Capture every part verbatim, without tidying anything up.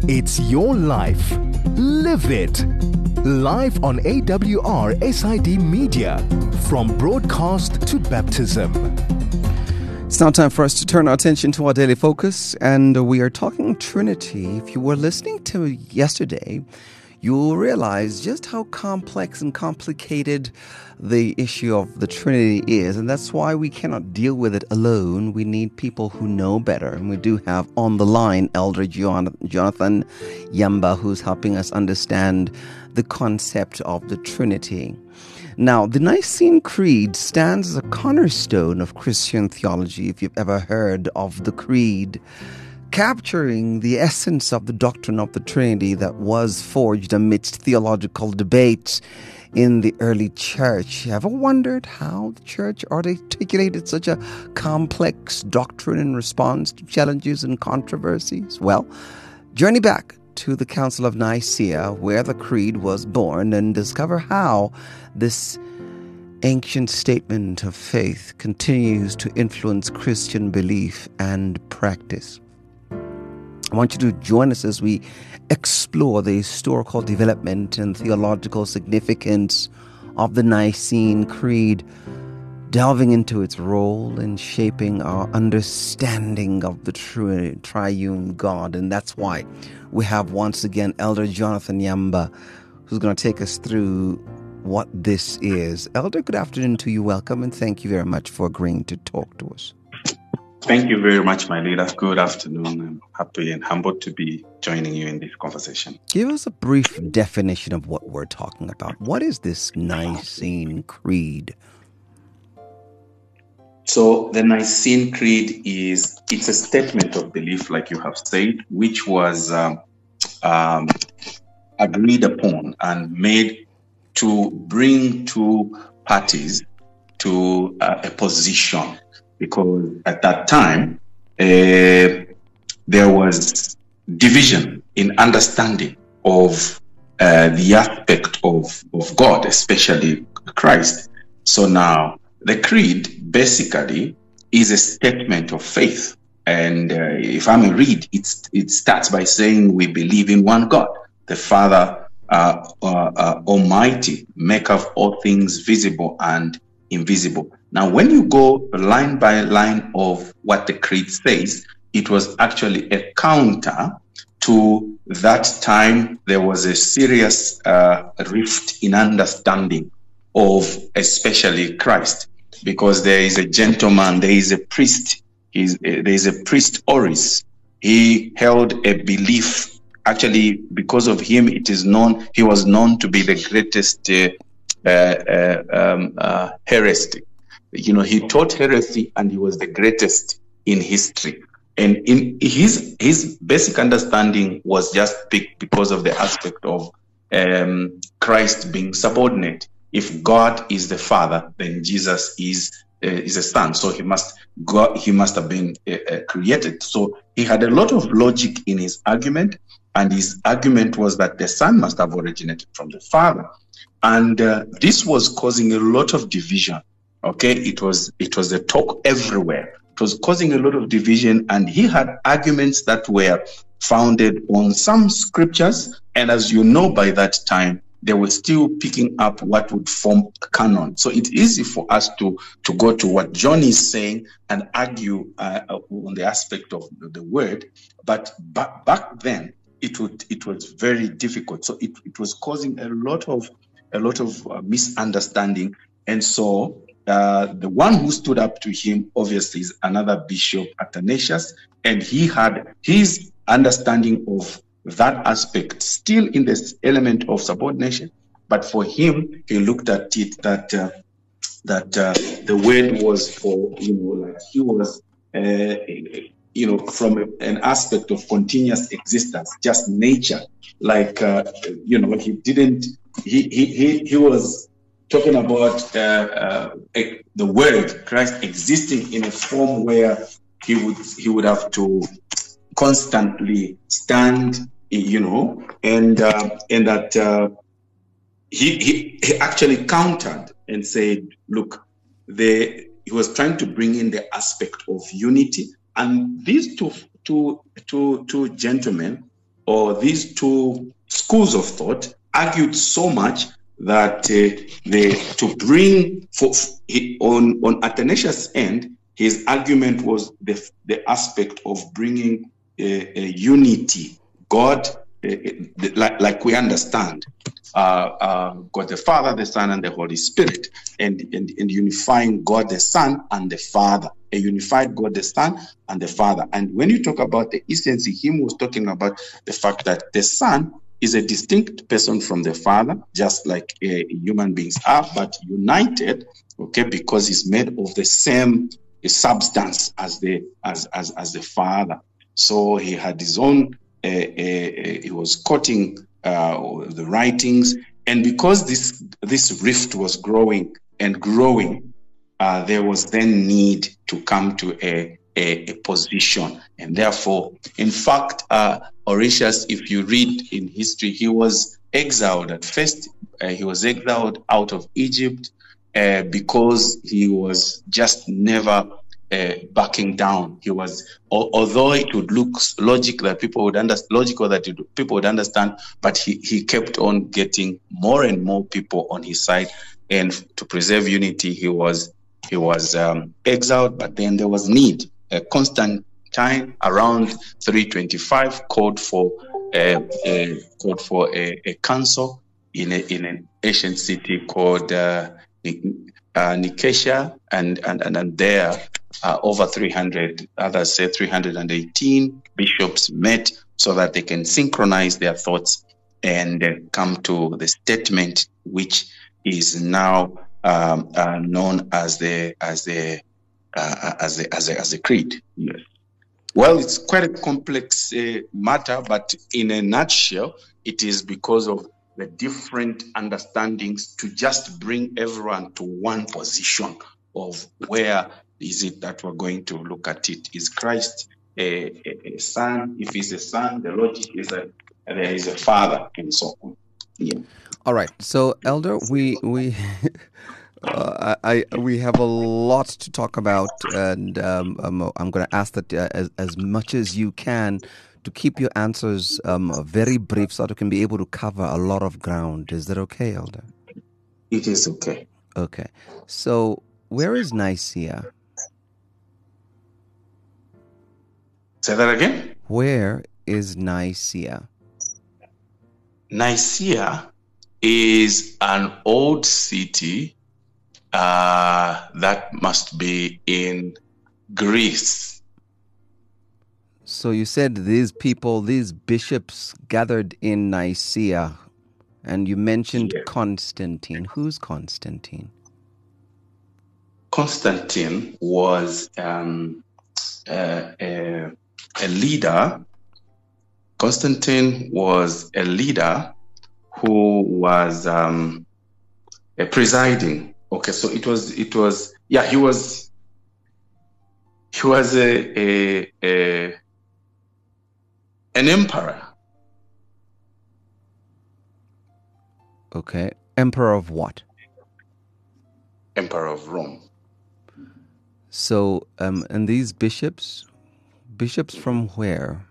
It's your life. Live it. Live on A W R S I D Media. From broadcast to baptism. It's now time for us to turn our attention to our daily focus, and we are talking Trinity. If you were listening to yesterday, you will realize just how complex and complicated the issue of the Trinity is, and that's why we cannot deal with it alone. We need people who know better, and we do have on the line Elder Jonathan Yamba, who's helping us understand the concept of the Trinity. Now, the Nicene Creed stands as a cornerstone of Christian theology, if you've ever heard of the Creed, capturing the essence of the doctrine of the Trinity that was forged amidst theological debates in the early church. You ever wondered how the church articulated such a complex doctrine in response to challenges and controversies? Well, journey back to the Council of Nicaea, where the Creed was born, and discover how this ancient statement of faith continues to influence Christian belief and practice. I want you to join us as we explore the historical development and theological significance of the Nicene Creed, delving into its role in shaping our understanding of the tri- triune God. And that's why we have once again Elder Jonathan Yamba, who's going to take us through what this is. Elder, good afternoon to you. Welcome, and thank you very much for agreeing to talk to us. Thank you very much, my leader. Good afternoon. I'm happy and humbled to be joining you in this conversation. Give us a brief definition of what we're talking about. What is this Nicene Creed? So the Nicene Creed is, it's a statement of belief, like you have said, which was um, um, agreed upon and made to bring two parties to uh, a position. Because at that time, uh, there was division in understanding of uh, the aspect of, of God, especially Christ. So now, the creed basically is a statement of faith. And uh, if I may read, it's, it starts by saying we believe in one God, the Father uh, uh, uh, Almighty, maker of all things visible and invisible. Now, when you go line by line of what the creed says, it was actually a counter to that time. There was a serious uh, rift in understanding of especially Christ, because there is a gentleman, there is a priest, he's, uh, there is a priest Oris. He held a belief. Actually, because of him, it is known, he was known to be the greatest uh, uh, uh, um, uh, heresy. You know, he taught heresy, and he was the greatest in history. And in his his basic understanding was just because of the aspect of um, Christ being subordinate. If God is the Father, then Jesus is uh, is a Son. So he must God he must have been uh, uh, created. So he had a lot of logic in his argument, and his argument was that the Son must have originated from the Father, and uh, this was causing a lot of division. Okay, it was it was a talk everywhere. It was causing a lot of division, and he had arguments that were founded on some scriptures. And as you know, by that time, they were still picking up what would form a canon. So it's easy for us to to go to what John is saying and argue uh, on the aspect of the word. But back back then, it would it was very difficult. So it, it was causing a lot of a lot of uh, misunderstanding, and so. Uh, the one who stood up to him, obviously, is another bishop, Athanasius, and he had his understanding of that aspect still in this element of subordination. But for him, he looked at it that uh, that uh, the word was for, you know, like he was, uh, you know, from a, an aspect of continuous existence, just nature. Like, uh, you know, he didn't, he he he, he was. Talking about uh, uh, the word Christ existing in a form where he would he would have to constantly stand, you know, and uh, and that uh, he, he he actually countered and said, look, the he was trying to bring in the aspect of unity, and these two two two two gentlemen or these two schools of thought argued so much that uh, they to bring for he, on on Athanasius' end, his argument was the the aspect of bringing a, a unity, God, uh, like, like we understand, uh, uh, God the Father, the Son, and the Holy Spirit, and, and and unifying God the Son and the Father, a unified God the Son and the Father. And when you talk about the essency, him was talking about the fact that the Son is a distinct person from the Father, just like uh, human beings are, but united, okay, because he's made of the same substance as the as as, as the Father. So he had his own. Uh, uh, uh, he was quoting uh, the writings, and because this this rift was growing and growing, uh, there was then need to come to a a, a position, and therefore, in fact, uh, Orosius, if you read in history, he was exiled at first. Uh, he was exiled out of Egypt uh, because he was just never uh, backing down. He was, al- although it would look logic that people would understand, logical that it, people would understand, but he, he kept on getting more and more people on his side, and to preserve unity, he was he was um, exiled. But then there was need. Uh, Constantine around three twenty-five called for uh, uh, called for a, a council in a, in an ancient city called uh, uh, Nicaea, and and and, and there uh, over three hundred, others say three hundred eighteen bishops met so that they can synchronize their thoughts and uh, come to the statement which is now um, uh, known as the as the uh, as a as a as a creed. Yes. Well, it's quite a complex uh, matter, but in a nutshell, it is because of the different understandings to just bring everyone to one position of where is it that we're going to look at it. Is Christ a, a, a son? If he's a son, the logic is that there is a father, and so on. Yeah. All right. So, Elder, we we uh, I, I we have a lot to talk about, and um, um, I'm going to ask that uh, as as much as you can to keep your answers um, very brief, so that we can be able to cover a lot of ground. Is that okay, Elder? It is okay. Okay. So, where is Nicaea? Say that again. Where is Nicaea? Nicaea is an old city uh, that must be in Greece. So you said these people, these bishops gathered in Nicaea, and you mentioned Yes. Constantine. Who's Constantine? Constantine was um, uh, a, a leader. Constantine was a leader who was um, a presiding. Okay, so it was it was yeah he was he was a a, a an emperor. Okay. Emperor of what? Emperor of Rome. So, um, and these bishops, bishops from where?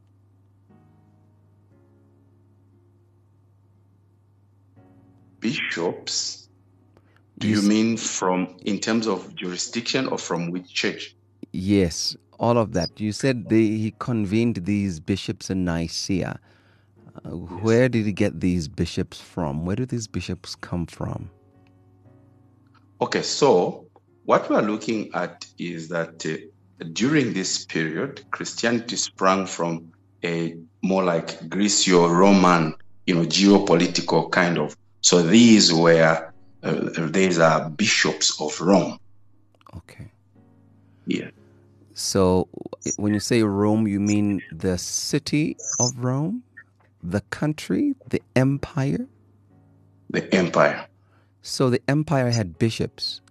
Bishops. Do You you s- mean from in terms of jurisdiction or from which church? Yes, all of that. You said they, he convened these bishops in Nicaea. Uh, Where did he get these bishops from? Where do these bishops come from? Okay, so what we are looking at is that uh, during this period, Christianity sprang from a more like Greco-Roman, you know, geopolitical kind of. So these were uh, these are bishops of Rome. Okay. Yeah. So when you say Rome, you mean the city of Rome, the country, the empire? The empire. So the empire had bishops.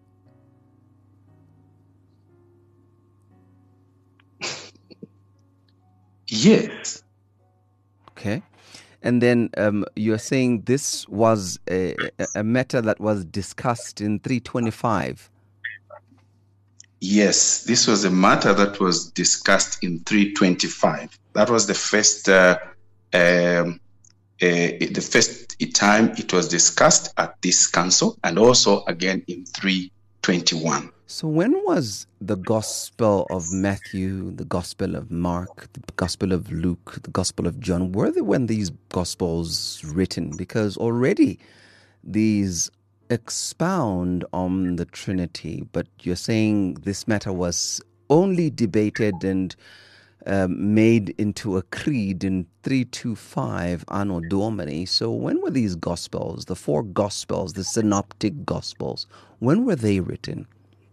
Yes. Okay. And then um, you're saying this was a, a, a matter that was discussed in three twenty-five. Yes, this was a matter that was discussed in three twenty-five. That was the first uh, Um, uh, the first time it was discussed at this council, and also again in three twenty-one. So when was the Gospel of Matthew, the Gospel of Mark, the Gospel of Luke, the Gospel of John, were they when these Gospels written? Because already these expound on the Trinity, but you're saying this matter was only debated and um, made into a creed in three twenty-five Anno Domini. So when were these Gospels, the four Gospels, the Synoptic Gospels, when were they written?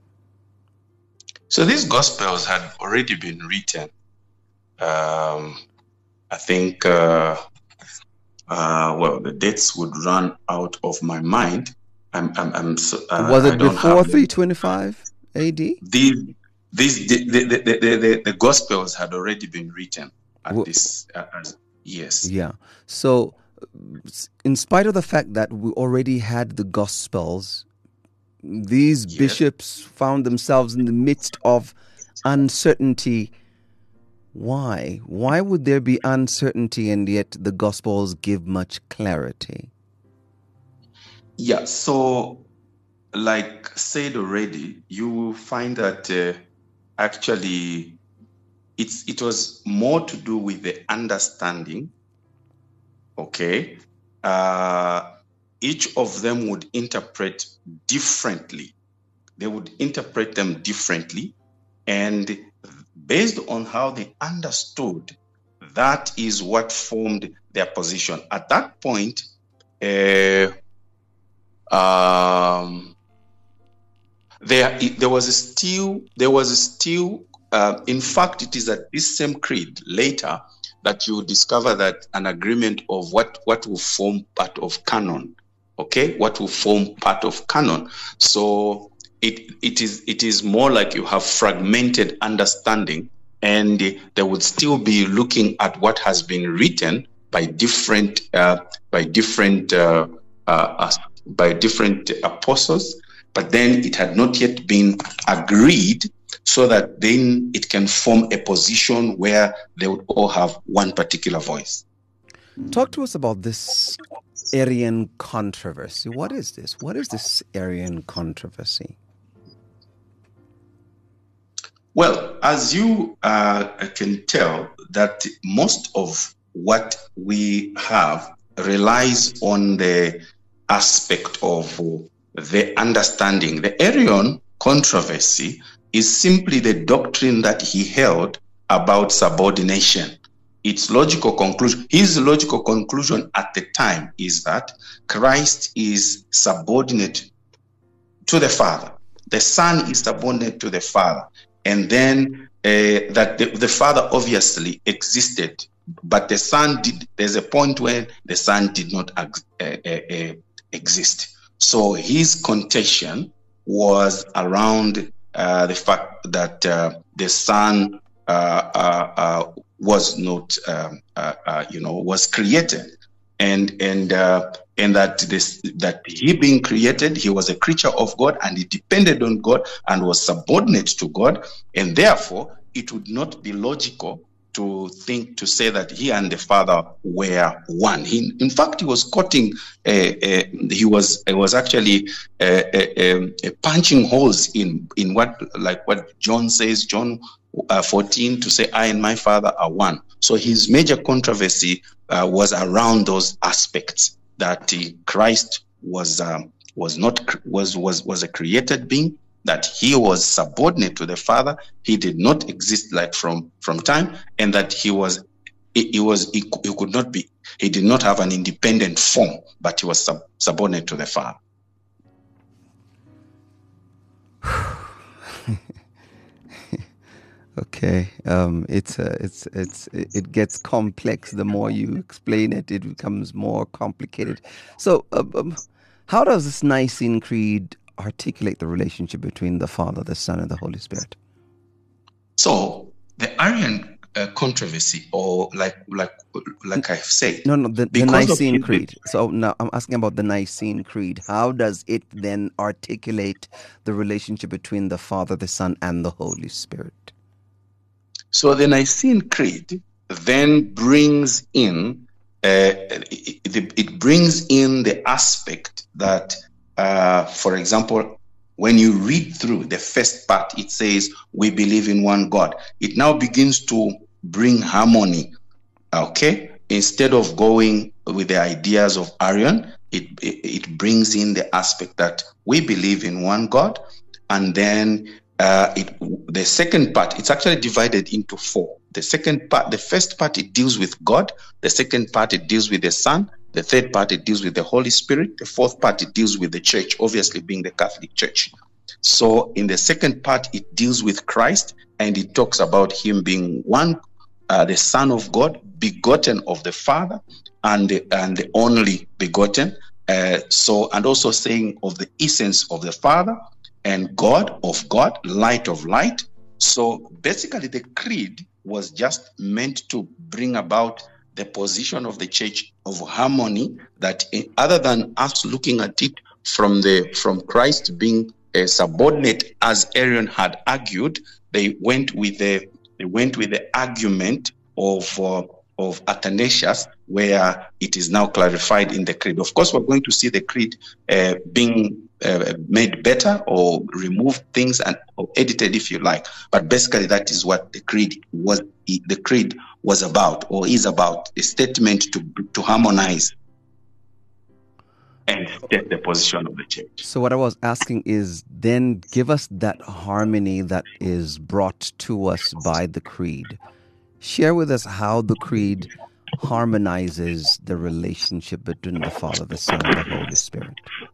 So these Gospels had already been written. Um, I think, uh, uh, well, the dates would run out of my mind. I'm, I'm, I'm so, uh, Was it I don't before have three twenty-five A D? These, these, the, the, the, the, the, the Gospels had already been written at Well, this. Uh, as, yes. Yeah. So, in spite of the fact that we already had the Gospels, these Yes. bishops found themselves in the midst of uncertainty. Why? Why would there be uncertainty and yet the Gospels give much clarity? Yeah. So, like said already, you will find that uh, actually it's it was more to do with the understanding. Okay. Uh, each of them would interpret differently. They would interpret them differently. And based on how they understood, that is what formed their position. At that point, uh, um, there, there was still, there was still, uh, in fact, it is at this same creed later that you discover that an agreement of what, what will form part of canon. Okay, what will form part of canon. So it it is it is more like you have fragmented understanding, and they would still be looking at what has been written by different uh, by different uh, uh, by different apostles, but then it had not yet been agreed, so that then it can form a position where they would all have one particular voice. Talk to us about this Arian controversy. What is this? What is this Arian controversy? Well, as you uh, can tell, that most of what we have relies on the aspect of the understanding. The Arian controversy is simply the doctrine that he held about subordination. Its logical conclusion, his logical conclusion at the time is that Christ is subordinate to the Father. The Son is subordinate to the Father. And then uh, that the, the Father obviously existed, but the Son did, there's a point where the Son did not uh, uh, uh, exist. So his contention was around uh, the fact that uh, the Son uh, uh, uh, was not, um, uh, uh, you know, was created, and and uh, and that this that he being created, he was a creature of God, and he depended on God and was subordinate to God, and therefore it would not be logical to think to say that he and the Father were one. He, in fact, he was quoting. Uh, uh, he was he was actually uh, uh, uh, punching holes in in what like what John says, John uh, fourteen, to say, "I and my Father are one." So his major controversy uh, was around those aspects, that uh, Christ was um, was not was was was a created being, that he was subordinate to the Father, he did not exist like from from time, and that he was he, he was he, he could not be he did not have an independent form, but he was sub, subordinate to the Father. Okay, um, it's uh, it's it's it gets complex. The more you explain it, it becomes more complicated. So, um, um, how does this Nicene Creed articulate the relationship between the Father, the Son, and the Holy Spirit? So, the Arian uh, controversy, or like like like I've said, no, no, the, the because of Nicene his- Creed. So now I'm asking about the Nicene Creed. How does it then articulate the relationship between the Father, the Son, and the Holy Spirit? So the Nicene Creed then brings in it, it, it brings in the aspect that, uh, for example, when you read through the first part, it says, we believe in one God. It now begins to bring harmony, okay? Instead of going with the ideas of Arian, it, it, it brings in the aspect that we believe in one God. And then uh, it, the second part, it's actually divided into four. The second part, the first part, it deals with God. The second part, it deals with the Son. The third part, it deals with the Holy Spirit. The fourth part, it deals with the church, obviously being the Catholic Church. So in the second part, it deals with Christ, and it talks about him being one, uh, the Son of God, begotten of the Father, and the, and the only begotten. Uh, so, and also saying of the essence of the Father, and God of God, light of light. So basically, the creed was just meant to bring about the position of the church of harmony, that other than us looking at it from the from Christ being a subordinate, as Arian had argued, they went with the they went with the argument of uh, of Athanasius, where it is now clarified in the creed. Of course, we're going to see the creed uh, being uh, made better or remove things and or edited, if you like. But basically, that is what the creed was. The creed was about, or is about, a statement to to harmonize and state the position of the church. So what I was asking is, then give us that harmony that is brought to us by the creed. Share with us how the creed harmonizes the relationship between the Father, the Son, and the Holy Spirit.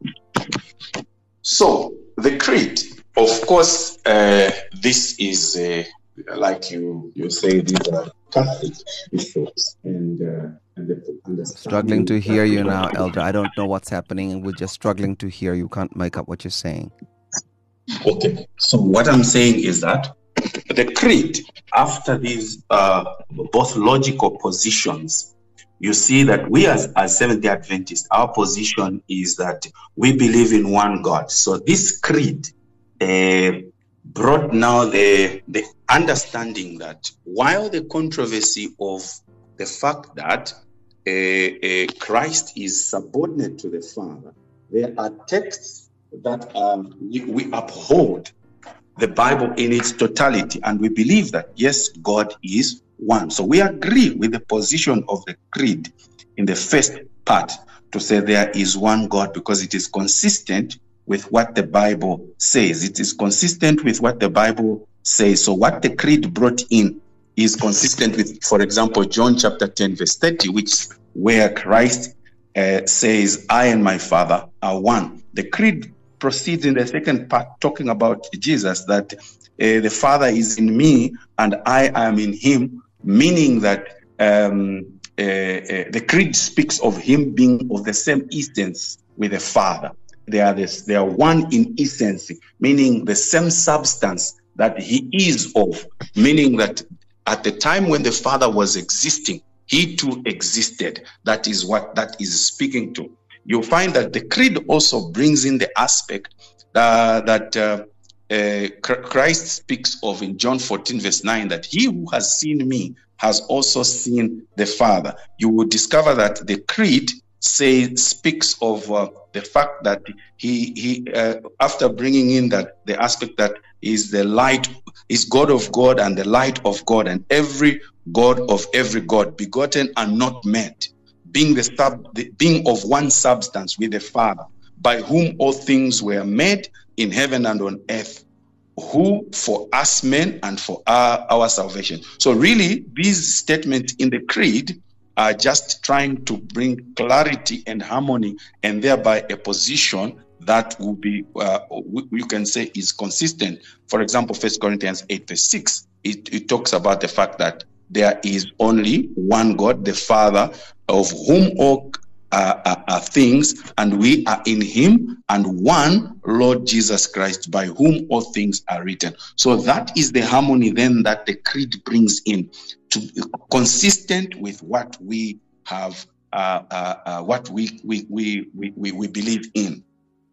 So the creed, of course, uh, this is uh, like you you say, these are Catholic bishops, and uh, and the, and struggling to hear you now, Elder. I don't know what's happening. We're just struggling to hear you. Can't make up what you're saying. Okay, so what I'm saying is that the creed, after these uh, both logical positions, you see that we as, as Seventh-day Adventists, our position is that we believe in one God. So this creed uh, brought now the, the understanding that while the controversy of the fact that uh, uh, Christ is subordinate to the Father, there are texts that um, we, we uphold the Bible in its totality, and we believe that, yes, God is one. So we agree with the position of the creed in the first part to say there is one God, because it is consistent with what the Bible says. It is consistent with what the Bible says. So what the creed brought in is consistent with, for example, John chapter ten, verse thirty, which where Christ uh, says, I and my Father are one. The creed proceeds in the second part talking about Jesus, that uh, the Father is in me and I am in him, meaning that um, uh, uh, the creed speaks of him being of the same essence with the Father. They are, this, they are one in essence, meaning the same substance that he is of, meaning that at the time when the Father was existing, he too existed. That is what that is speaking to. You'll find that the creed also brings in the aspect uh, that uh, uh, Christ speaks of in John fourteen, verse nine, that he who has seen me has also seen the Father. You will discover that the creed say, speaks of uh, the fact that he, he uh, after bringing in that the aspect that is the light, is God of God and the light of God, and every God of every God, begotten and not made, being the sub, the, being of one substance with the Father, by whom all things were made in heaven and on earth, who for us men and for our, our salvation. So really, these statements in the creed are just trying to bring clarity and harmony, and thereby a position that will be, uh, you can say, is consistent. For example, First Corinthians eight, verse six, it, it talks about the fact that there is only one God, the Father, of whom all uh, are, are things, and we are in him, and one Lord Jesus Christ, by whom all things are written. So that is the harmony then that the creed brings in, to be consistent with what we have, uh, uh, uh, what we we, we we we believe in.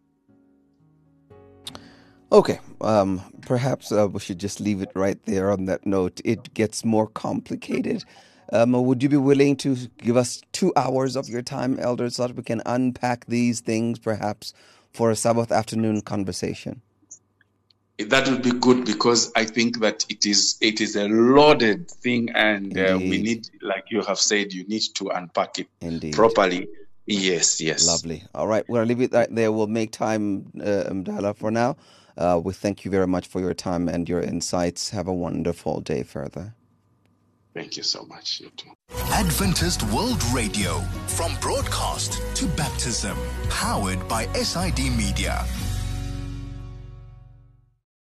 Okay, um, perhaps uh, we should just leave it right there on that note. It gets more complicated Um, would you be willing to give us two hours of your time, Elder, so that we can unpack these things perhaps for a Sabbath afternoon conversation? That would be good, because I think that it is it is a loaded thing, and uh, we need, like you have said, you need to unpack it Indeed. properly. Yes, yes. Lovely. All right, we'll leave it right there. We'll make time, uh, Mdala, for now. Uh, we thank you very much for your time and your insights. Have a wonderful day further. Thank you so much. You too. Adventist World Radio, from broadcast to baptism, powered by S I D Media.